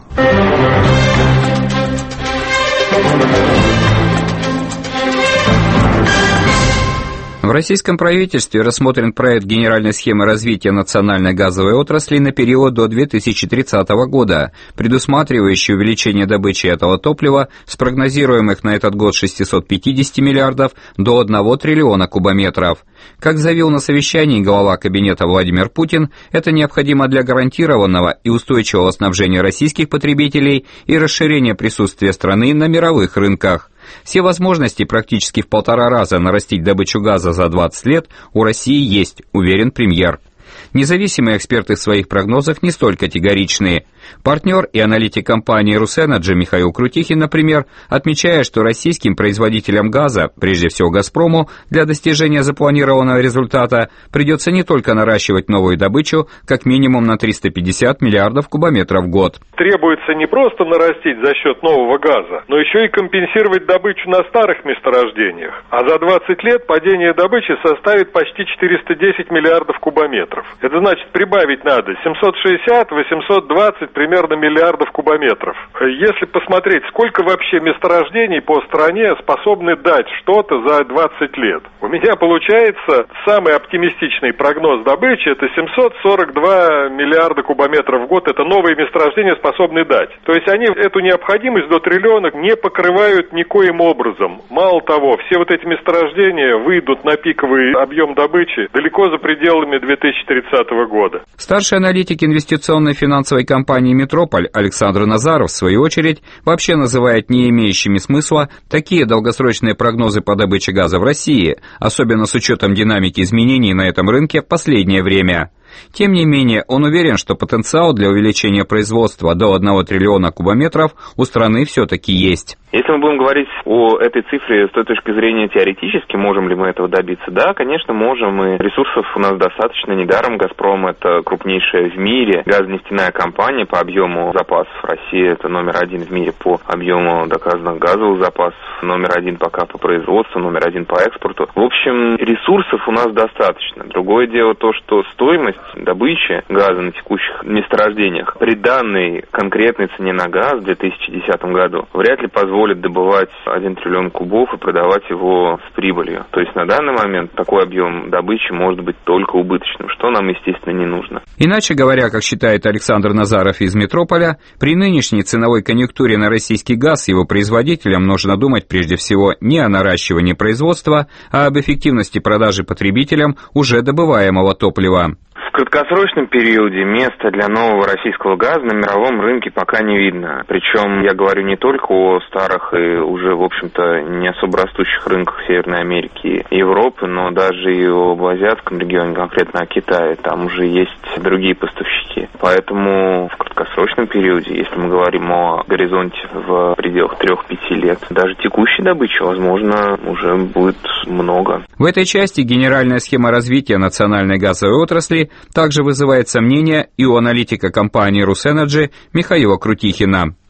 В российском правительстве рассмотрен проект генеральной схемы развития национальной газовой отрасли на период до две тысячи тридцатого года, предусматривающий увеличение добычи этого топлива с прогнозируемых на этот год шестисот пятидесяти миллиардов до одного триллиона кубометров. Как заявил на совещании глава кабинета Владимир Путин, это необходимо для гарантированного и устойчивого снабжения российских потребителей и расширения присутствия страны на мировых рынках. Все возможности практически в полтора раза нарастить добычу газа за двадцать лет у России есть, уверен премьер. Независимые эксперты в своих прогнозах не столь категоричные. Партнер и аналитик компании «Русэнерджи» Михаил Крутихин, например, отмечает, что российским производителям газа, прежде всего «Газпрому», для достижения запланированного результата придется не только наращивать новую добычу, как минимум на триста пятьдесят миллиардов кубометров в год. Требуется не просто нарастить за счет нового газа, но еще и компенсировать добычу на старых месторождениях. А за двадцать лет падение добычи составит почти четыреста десять миллиардов кубометров. Это значит, прибавить надо семьсот шестьдесят - восемьсот двадцать примерно миллиардов кубометров. Если посмотреть, сколько вообще месторождений по стране способны дать что-то за двадцать лет. У меня получается самый оптимистичный прогноз добычи — это семьсот сорок два миллиарда кубометров в год. Это новые месторождения способны дать. То есть они эту необходимость до триллиона не покрывают никоим образом. Мало того, все вот эти месторождения выйдут на пиковый объем добычи далеко за пределами две тысячи тридцатого года. Старший аналитик инвестиционной финансовой компании «Метрополь» Александр Назаров, в свою очередь, вообще называет не имеющими смысла такие долгосрочные прогнозы по добыче газа в России, особенно с учетом динамики изменений на этом рынке в последнее время. Тем не менее, он уверен, что потенциал для увеличения производства до одного триллиона кубометров у страны все-таки есть. Если мы будем говорить о этой цифре с той точки зрения теоретически, можем ли мы этого добиться? Да, конечно, можем, и ресурсов у нас достаточно. Недаром «Газпром» — это крупнейшая в мире газонефтяная компания по объему запасов. Россия — это номер один в мире по объему доказанных газовых запасов, номер один пока по производству, номер один по экспорту. В общем, ресурсов у нас достаточно. Другое дело то, что стоимость добычи газа на текущих месторождениях при данной конкретной цене на газ в две тысячи десятом году вряд ли позволит добывать один триллион кубов и продавать его с прибылью. То есть на данный момент такой объем добычи может быть только убыточным, что нам, естественно, не нужно. Иначе говоря, как считает Александр Назаров из «Метрополя», при нынешней ценовой конъюнктуре на российский газ его производителям нужно думать прежде всего не о наращивании производства, а об эффективности продажи потребителям уже добываемого топлива. В краткосрочном периоде места для нового российского газа на мировом рынке пока не видно. Причем я говорю не только о старых и уже, в общем-то, не особо растущих рынках Северной Америки и Европы, но даже и об азиатском регионе, конкретно о Китае. Там уже есть другие поставщики. Поэтому в краткосрочном периоде, если мы говорим о горизонте в пределах трех-пяти лет, даже текущей добычи, возможно, уже будет много. В этой части генеральная схема развития национальной газовой отрасли также вызывает сомнения и у аналитика компании «Русэнерджи» Михаила Крутихина.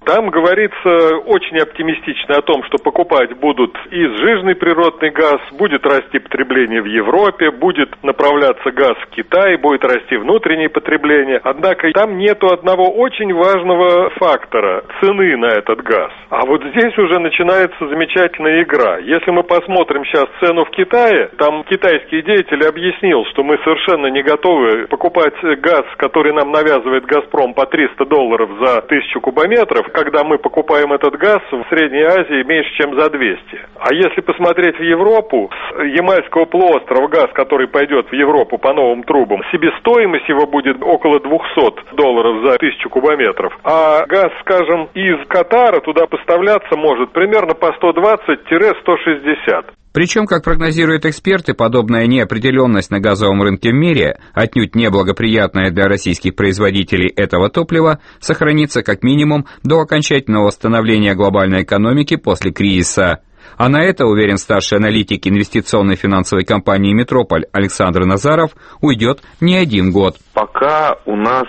Там говорится очень оптимистично о том, что покупать будут и сжиженный природный газ, будет расти потребление в Европе, будет направляться газ в Китай, будет расти внутреннее потребление. Однако там нету одного очень важного фактора – цены на этот газ. А вот здесь уже начинается замечательная игра. Если мы посмотрим сейчас цену в Китае, там китайский деятель объяснил, что мы совершенно не готовы покупать газ, который нам навязывает «Газпром» по триста долларов за тысячу кубометров, когда мы покупаем этот газ в Средней Азии меньше, чем за двести. А если посмотреть в Европу, с Ямальского полуострова газ, который пойдет в Европу по новым трубам, себестоимость его будет около двухсот долларов за тысячу кубометров. А газ, скажем, из Катара туда поставляться может примерно по сто двадцать - сто шестьдесят. Причем, как прогнозируют эксперты, подобная неопределенность на газовом рынке в мире, отнюдь неблагоприятная для российских производителей этого топлива, сохранится как минимум до окончательного восстановления глобальной экономики после кризиса. А на это, уверен старший аналитик инвестиционной финансовой компании «Метрополь» Александр Назаров, уйдет не один год. Пока у нас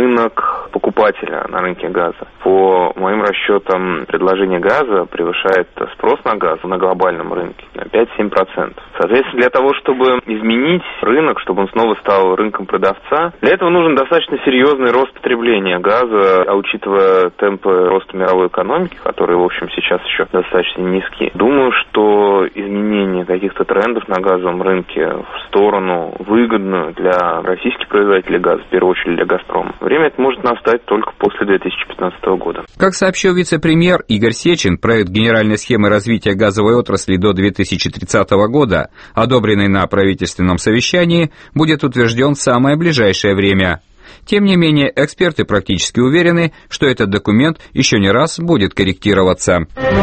рынок покупателя на рынке газа. По моим расчетам, предложение газа превышает спрос на газ на глобальном рынке на пять-семь процентов. Соответственно, для того, чтобы изменить рынок, чтобы он снова стал рынком продавца, для этого нужен достаточно серьезный рост потребления газа, а учитывая темпы роста мировой экономики, которые, в общем, сейчас еще достаточно низкие, думаю, что изменение каких-то трендов на газовом рынке в сторону выгодную для российских производителей газа, в первую очередь для «Газпрома», время это может настать только после две тысячи пятнадцатого года. Как сообщил вице-премьер Игорь Сечин, проект генеральной схемы развития газовой отрасли до две тысячи тридцатого года, одобренный на правительственном совещании, будет утвержден в самое ближайшее время. Тем не менее, эксперты практически уверены, что этот документ еще не раз будет корректироваться.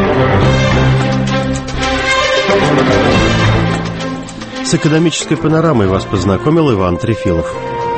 С экономической панорамой вас познакомил Иван Трефилов.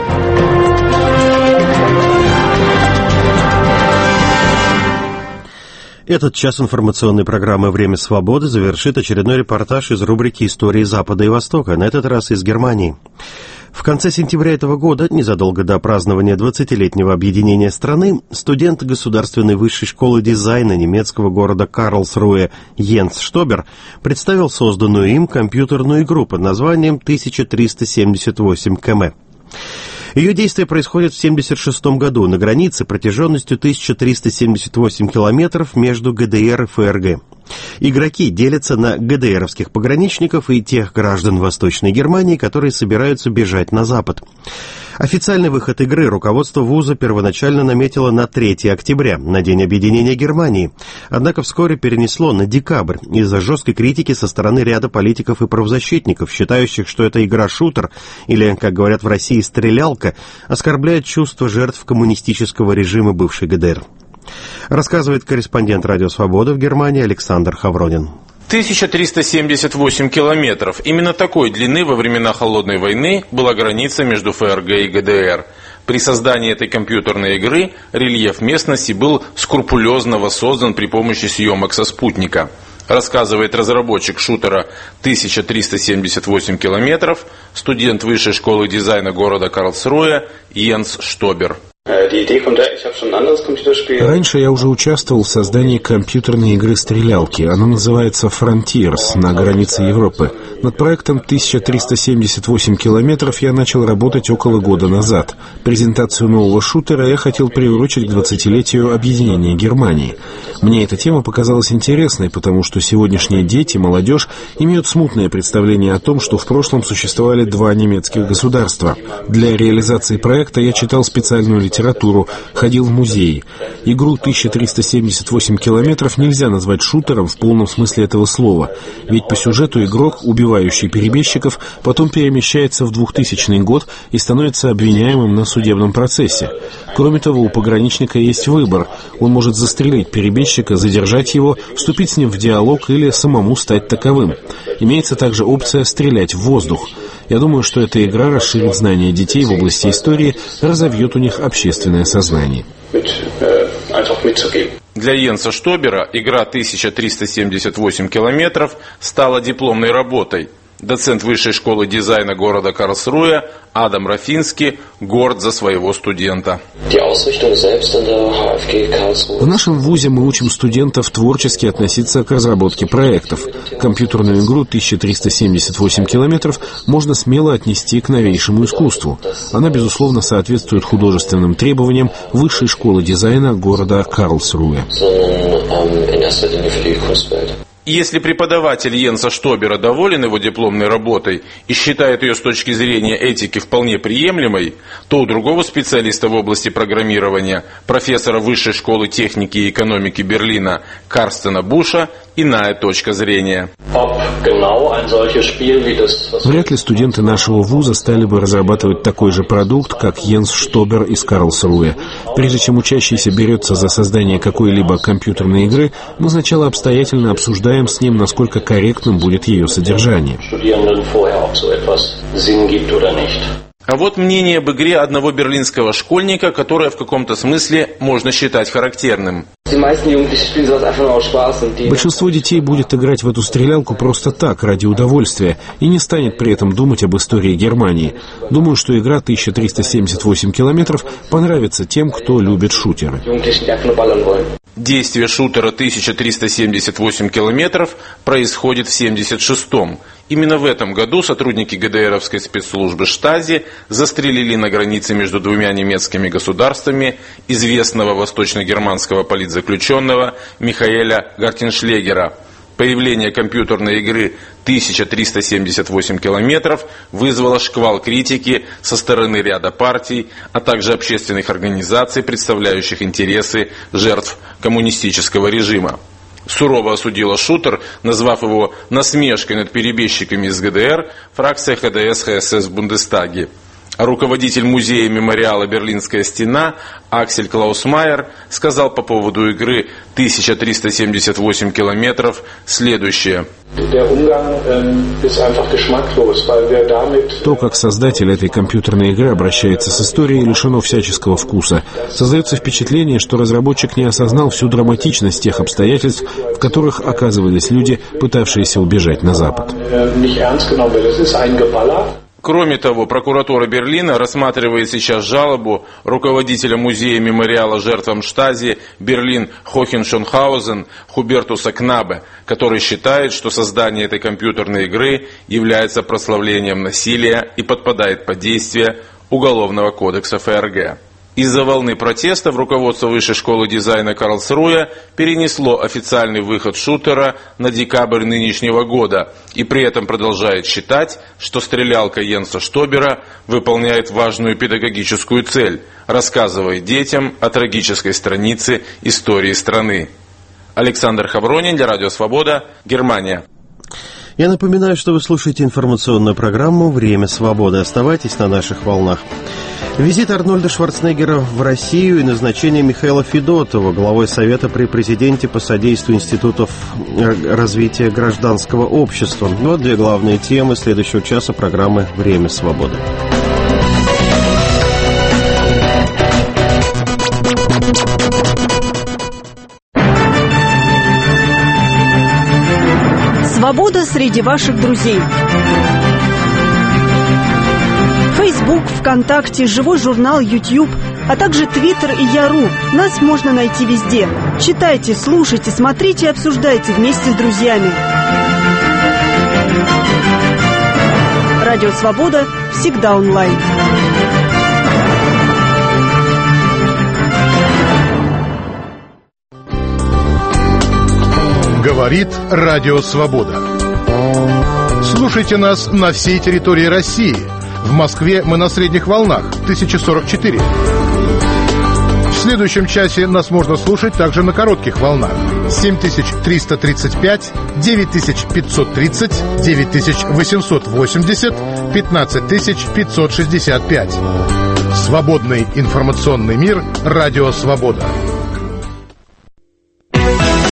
Этот час информационной программы «Время свободы» завершит очередной репортаж из рубрики «Истории Запада и Востока», на этот раз из Германии. В конце сентября этого года, незадолго до празднования двадцатилетнего объединения страны, студент Государственной высшей школы дизайна немецкого города Карлсруэ Йенс Штобер представил созданную им компьютерную игру под названием тысяча триста семьдесят восемь километров. Ее действие происходит в семьдесят шестом году на границе протяженностью тысяча триста семьдесят восемь километров между ГДР и ФРГ. Игроки делятся на ГДРовских пограничников и тех граждан Восточной Германии, которые собираются бежать на запад. Официальный выход игры руководство вуза первоначально наметило на третьего октября, на день объединения Германии, однако вскоре перенесло на декабрь из-за жесткой критики со стороны ряда политиков и правозащитников, считающих, что эта игра-шутер, или, как говорят в России, стрелялка, оскорбляет чувства жертв коммунистического режима бывшей ГДР. Рассказывает корреспондент «Радио Свобода» в Германии Александр Хавронин. тысяча триста семьдесят восемь километров. Именно такой длины во времена Холодной войны была граница между ФРГ и ГДР. При создании этой компьютерной игры рельеф местности был скрупулезно воссоздан при помощи съемок со спутника. Рассказывает разработчик шутера тысяча триста семьдесят восемь километров, студент Высшей школы дизайна города Карлсруэ Йенс Штобер. Раньше я уже участвовал в создании компьютерной игры «Стрелялки». Она называется «Frontiers» на границе Европы. Над проектом тысяча триста семьдесят восемь километров я начал работать около года назад. Презентацию нового шутера я хотел приурочить к двадцатилетию объединения Германии. Мне эта тема показалась интересной, потому что сегодняшние дети, молодежь имеют смутное представление о том, что в прошлом существовали два немецких государства. Для реализации проекта я читал специальную литературу, ходил в музеи. Игру тысяча триста семьдесят восемь километров нельзя назвать шутером в полном смысле этого слова, ведь по сюжету игрок, убивающий перебежчиков, потом перемещается в двухтысячный год и становится обвиняемым на судебном процессе. Кроме того, у пограничника есть выбор. Он может застрелить перебежчика, задержать его, вступить с ним в диалог или самому стать таковым. Имеется также опция стрелять в воздух. Я думаю, что эта игра расширит знания детей в области истории, разовьет у них общественное сознание. Для Йенса Штобера игра тысяча триста семьдесят восемь километров стала дипломной работой. Доцент Высшей школы дизайна города Карлсруэ Адам Рафинский горд за своего студента. В нашем вузе мы учим студентов творчески относиться к разработке проектов. Компьютерную игру тысяча триста семьдесят восемь километров можно смело отнести к новейшему искусству. Она, безусловно, соответствует художественным требованиям Высшей школы дизайна города Карлсруэ. Если преподаватель Йенса Штобера доволен его дипломной работой и считает ее с точки зрения этики вполне приемлемой, то у другого специалиста в области программирования, профессора Высшей школы техники и экономики Берлина Карстена Буша, иная точка зрения. Вряд ли студенты нашего вуза стали бы разрабатывать такой же продукт, как Йенс Штобер из Карлсруэ. Прежде чем учащийся берется за создание какой-либо компьютерной игры, мы сначала обстоятельно обсуждаем с ним, насколько корректным будет ее содержание. А вот мнение об игре одного берлинского школьника, которое в каком-то смысле можно считать характерным. Большинство детей будет играть в эту стрелялку просто так, ради удовольствия, и не станет при этом думать об истории Германии. Думаю, что игра тысяча триста семьдесят восемь километров понравится тем, кто любит шутеры. Действие шутера тысяча триста семьдесят восемь километров происходит в семьдесят шестом. Именно в этом году сотрудники ГДРовской спецслужбы Штази застрелили на границе между двумя немецкими государствами известного восточно-германского политзаключенного Михаэля Гартеншлегера. Появление компьютерной игры тысяча триста семьдесят восемь километров вызвало шквал критики со стороны ряда партий, а также общественных организаций, представляющих интересы жертв коммунистического режима. Сурово осудила шутер, назвав его насмешкой над перебежчиками из ГДР, фракция ХДС-ХСС в Бундестаге. А руководитель музея мемориала «Берлинская стена» Аксель Клаусмайер сказал по поводу игры тысяча триста семьдесят восемь километров следующее. То, как создатель этой компьютерной игры обращается с историей, лишено всяческого вкуса. Создается впечатление, что разработчик не осознал всю драматичность тех обстоятельств, в которых оказывались люди, пытавшиеся убежать на Запад. Кроме того, прокуратура Берлина рассматривает сейчас жалобу руководителя музея мемориала жертвам Штази Берлин-Хохеншонхаузен Хубертуса Кнабе, который считает, что создание этой компьютерной игры является прославлением насилия и подпадает под действие Уголовного кодекса ФРГ. Из-за волны протестов руководство Высшей школы дизайна Карлсруэ перенесло официальный выход шутера на декабрь нынешнего года и при этом продолжает считать, что стрелялка Йенса Штобера выполняет важную педагогическую цель, рассказывая детям о трагической странице истории страны. Александр Хавронин для Радио Свобода, Германия. Я напоминаю, что вы слушаете информационную программу «Время свободы». Оставайтесь на наших волнах. Визит Арнольда Шварценеггера в Россию и назначение Михаила Федотова главой Совета при президенте по содействию институтов развития гражданского общества. Вот две главные темы следующего часа программы «Время свободы». Свобода среди ваших друзей. Фейсбук, ВКонтакте, живой журнал, Ютьюб, а также Твиттер и Яру. Нас можно найти везде. Читайте, слушайте, смотрите и обсуждайте вместе с друзьями. Радио «Свобода» всегда онлайн. Говорит Радио Свобода. Слушайте нас на всей территории России. В Москве мы на средних волнах тысяча сорок четыре. В следующем часе нас можно слушать также на коротких волнах семь тысяч триста тридцать пять, девять тысяч пятьсот тридцать, девять тысяч восемьсот восемьдесят, пятнадцать тысяч пятьсот шестьдесят пять. Свободный информационный мир. Радио Свобода.